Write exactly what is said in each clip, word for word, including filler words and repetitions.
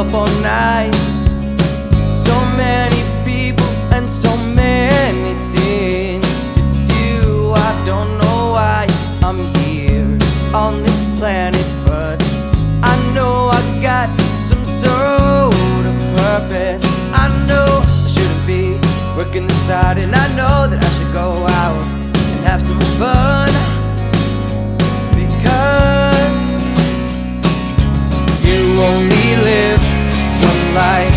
up all night. So many people and so many things to do. I don't know why I'm here on this planet, but I know I got some sort of purpose. I know I shouldn't be working this hard, and I know that I should go out and have some fun, because you only live one life.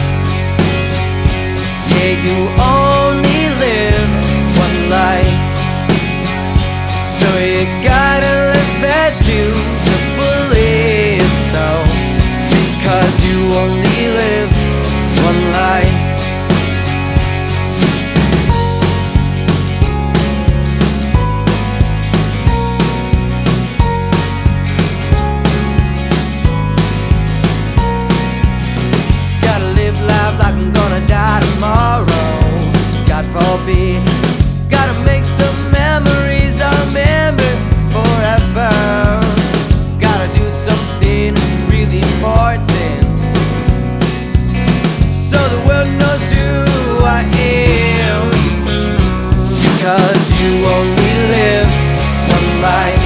Yeah, you only live one life, so you gotta live it to the fullest though, because you only live one life. Gotta live life like I'm gonna die tomorrow, God forbid. Gotta make some memories I'll remember forever. Gotta do something really important, so the world knows who I am, because you only live one life.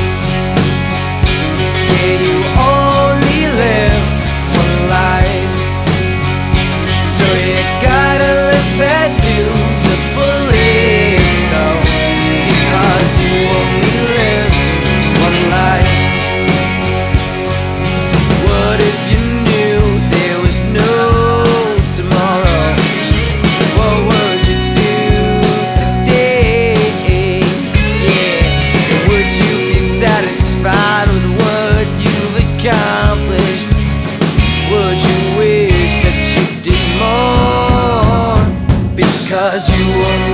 Yeah, you only live one life, so you gotta live it to the fullest though, because you only live one life. What if you knew there was no tomorrow? What would you do today? Yeah, would you be satisfied with what you've accomplished? Would you wish that you did more? Because you only